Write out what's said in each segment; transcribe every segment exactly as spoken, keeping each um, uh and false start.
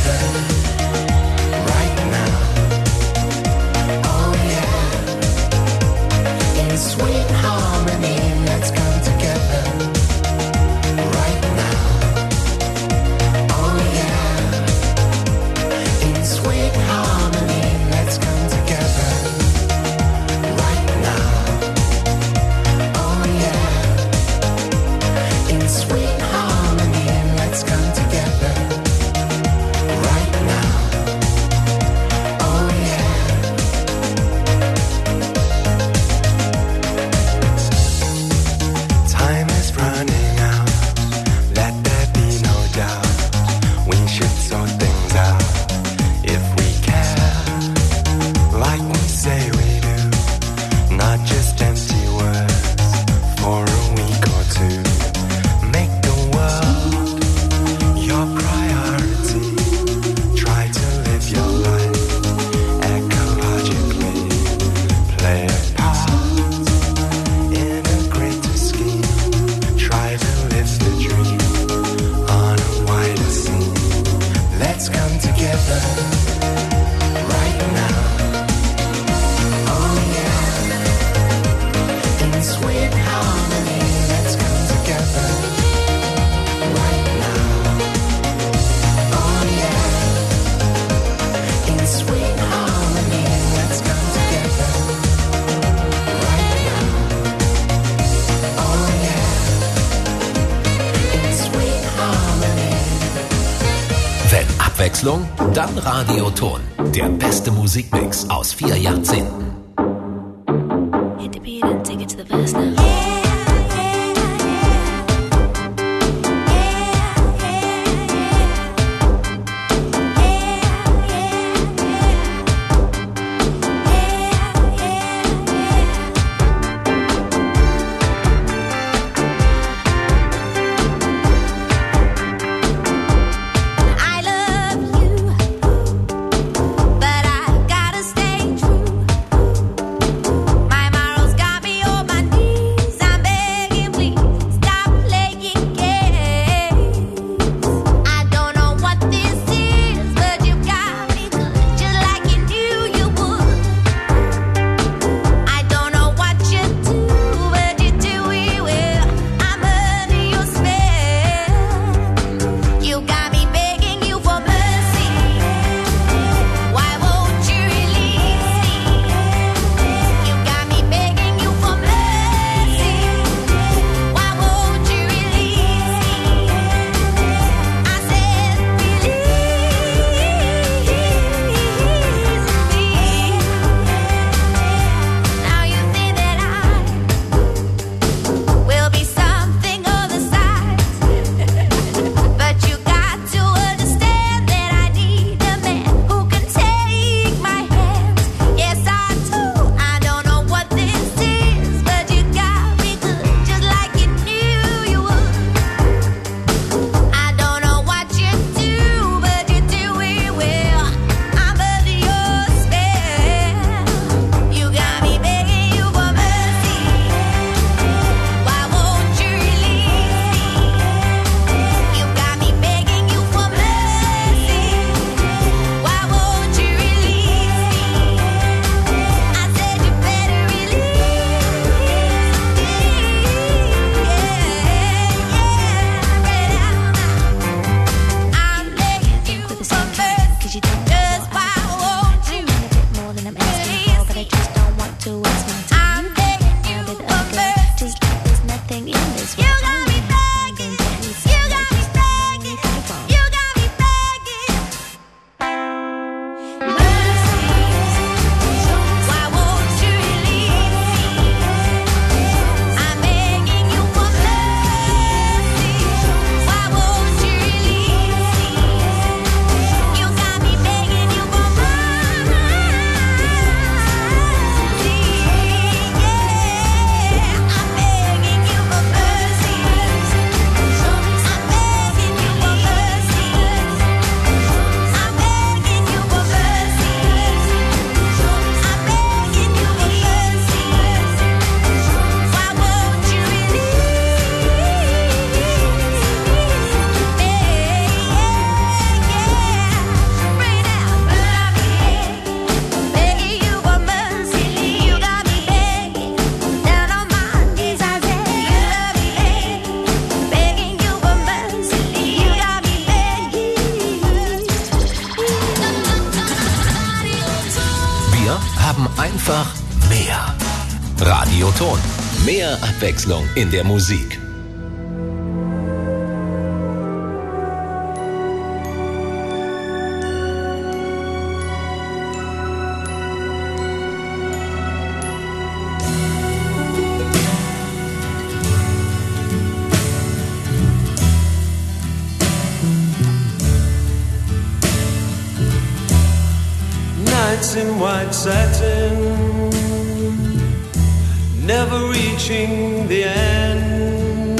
Abwechslung? Dann Radioton. Der beste Musikmix aus vier Jahrzehnten. Hit the beat and take it to the verse now. I love you, but I gotta stay true. Einfach mehr. Radioton. Mehr Abwechslung in der Musik. In white satin, never reaching the end.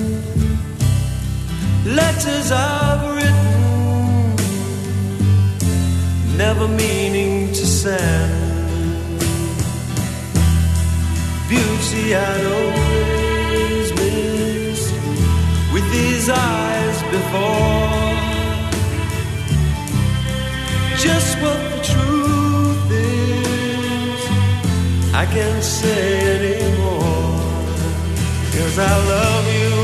Letters I've written, never meaning to send. Beauty I'd always missed with these eyes before. Just what the truth is, I can't say anymore, 'cause I love you.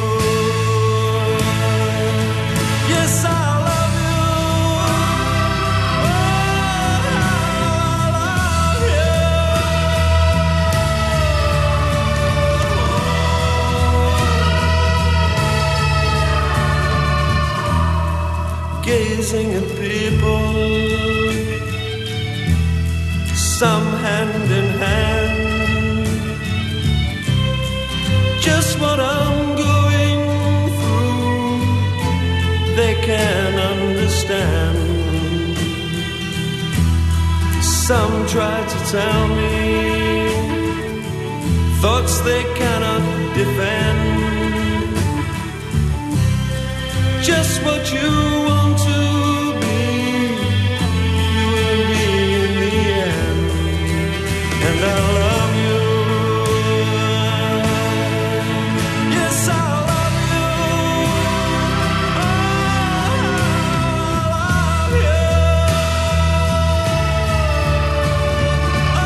Yes, I love you. Oh, I love you. Gazing at people, some hand in hand, just what I'm going through, they can understand. Some try to tell me thoughts they cannot defend. Just what you want to be, you will be in the end. And I love you. Yes, I love you. Oh, I love you. Oh,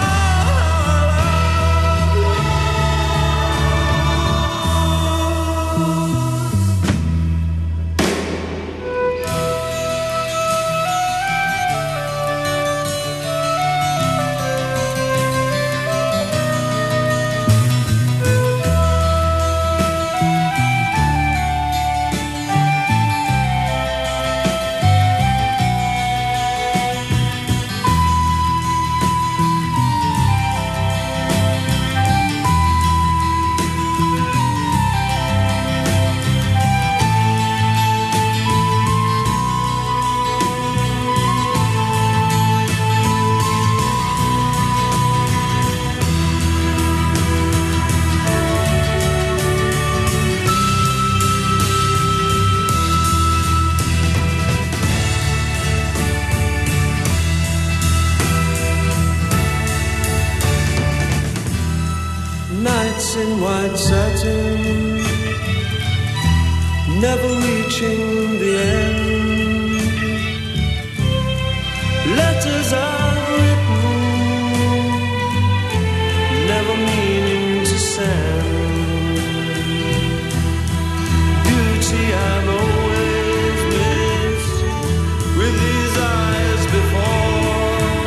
nights in white satin, never reaching the end. Letters I've written, never meaning to send. Beauty I've always missed with these eyes before.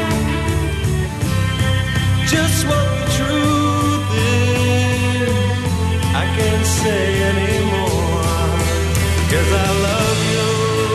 Just what the truth is, I can't say anymore, 'cause I love you.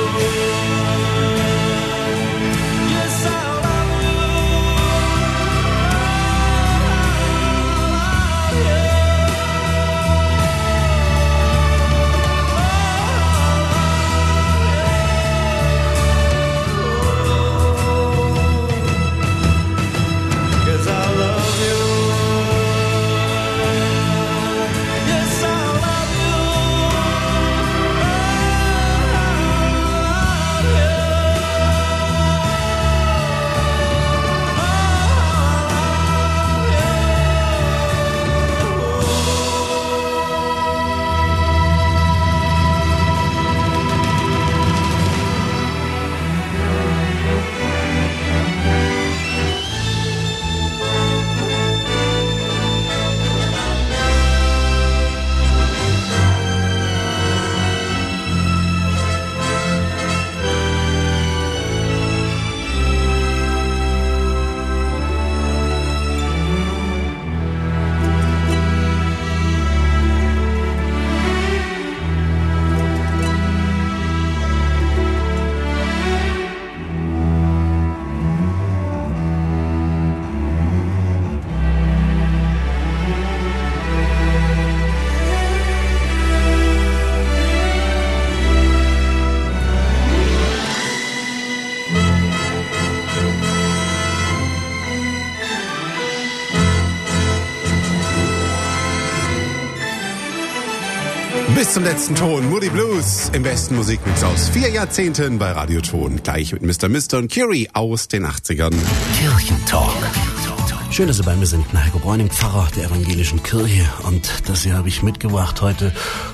Bis zum letzten Ton. Moody Blues im besten Musikmix aus vier Jahrzehnten bei Radioton. Gleich mit Mister Mister und Curie aus den achtzigern. Kirchentalk. Schön, dass Sie bei mir sind. Ich bin Heiko Bräuning, Pfarrer der evangelischen Kirche. Und das hier habe ich mitgebracht heute.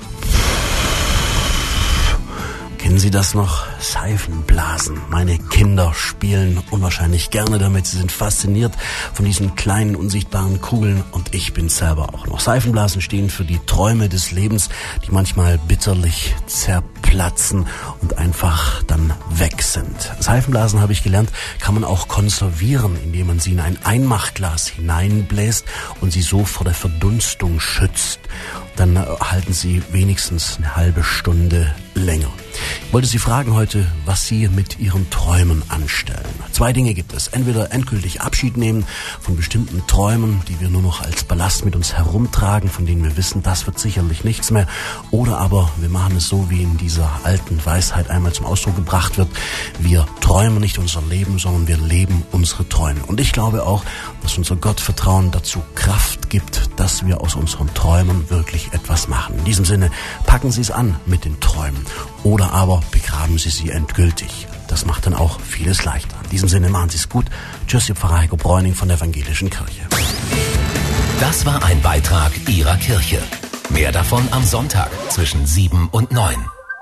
Kennen Sie das noch? Seifenblasen. Meine Kinder spielen unwahrscheinlich gerne damit. Sie sind fasziniert von diesen kleinen, unsichtbaren Kugeln. Und ich bin selber auch noch. Seifenblasen stehen für die Träume des Lebens, die manchmal bitterlich zerplatzen und einfach dann weg sind. Seifenblasen, habe ich gelernt, kann man auch konservieren, indem man sie in ein Einmachglas hineinbläst und sie so vor der Verdunstung schützt. Dann halten sie wenigstens eine halbe Stunde länger. Ich wollte Sie fragen heute, was Sie mit Ihren Träumen anstellen. Zwei Dinge gibt es. Entweder endgültig Abschied nehmen von bestimmten Träumen, die wir nur noch als Ballast mit uns herumtragen, von denen wir wissen, das wird sicherlich nichts mehr. Oder aber wir machen es so, wie in dieser alten Weisheit einmal zum Ausdruck gebracht wird. Wir träumen nicht unser Leben, sondern wir leben unsere Träume. Und ich glaube auch, dass unser Gottvertrauen dazu Kraft gibt, dass wir aus unseren Träumen wirklich etwas machen. In diesem Sinne, packen Sie es an mit den Träumen. Oder aber begraben Sie sie endgültig. Das macht dann auch vieles leichter. In diesem Sinne, machen Sie es gut. Tschüss, Ihr Pfarrer Heiko Bräuning von der evangelischen Kirche. Das war ein Beitrag Ihrer Kirche. Mehr davon am Sonntag zwischen sieben und neun.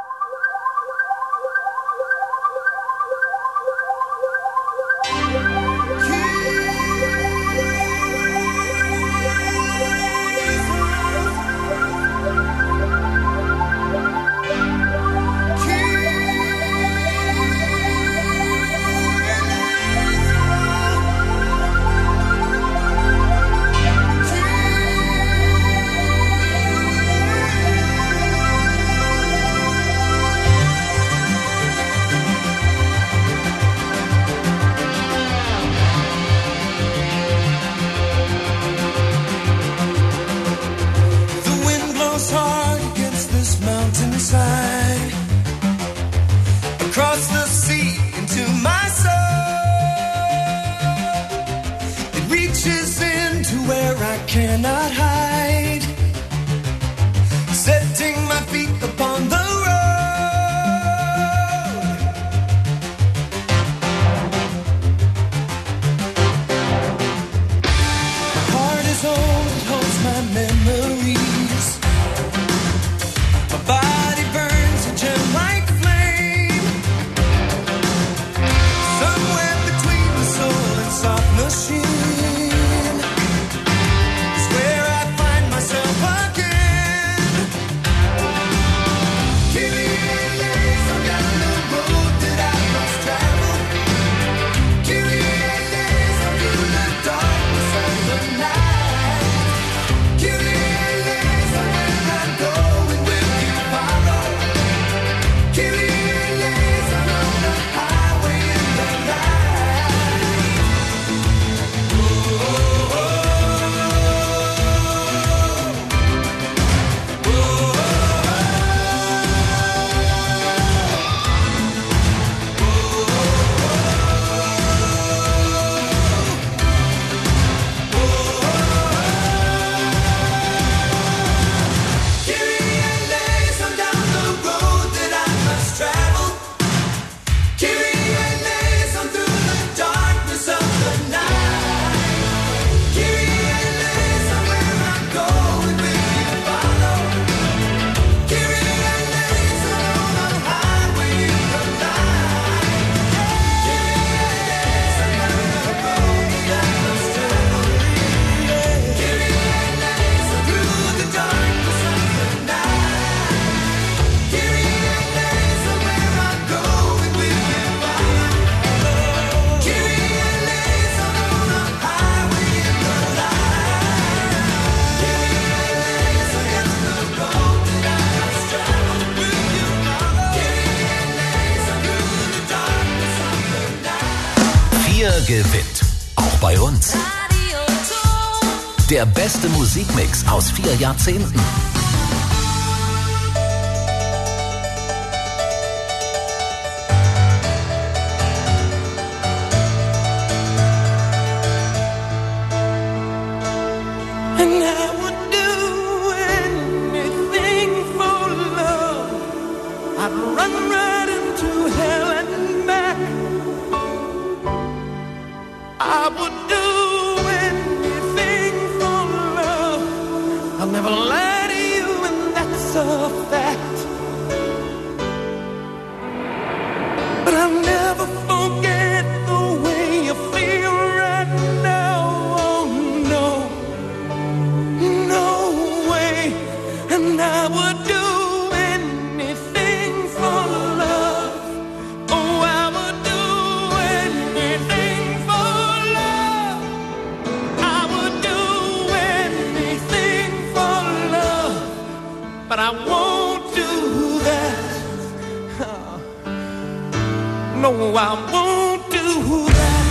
Gewinnt. Auch bei uns. Der beste Musikmix aus vier Jahrzehnten. And I would do anything for I'd run right into hell and back. I would do anything for love. I'll never lie to you, and that's a fact. But I'll never forget the way you feel right now. Oh no, no way. And I would do anything for love. Oh, I would do anything for love. I would do anything for love. But I won't do that. No, I won't do that.